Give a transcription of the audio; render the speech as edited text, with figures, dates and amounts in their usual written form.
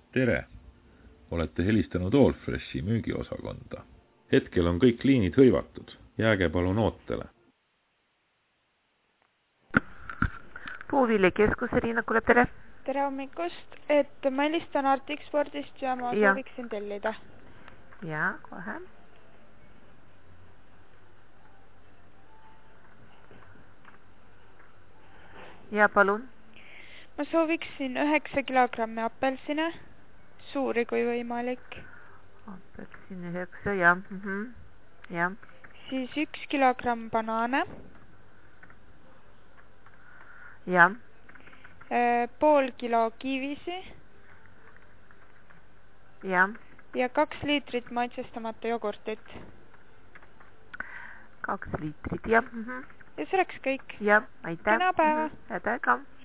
Tere! Olete helistanud Allfreshi müügiosakonda. Hetkel on kõik liinid hõivatud. Jääge palun ootele. Puuviljakeskuse Riina kuuleb, tere! Tere hommikust, et ma helistan Artikspordist ja ma sooviksin tellida. Ja, kohe. Ja, palun. Ma sooviksin 9 kilogrammi apelsine, suuri kui võimalik. Apelsine 9, ja. Ja. Siis 1 kilogramm banaane. Ja. Pool kilo kiivisi. Ja. Ja 2 liitrit maitsestamata jogurtit. 2 liitrit, ja. Ja see oleks kõik. Ja, aitäh. Kena päeva. Aitäh ka.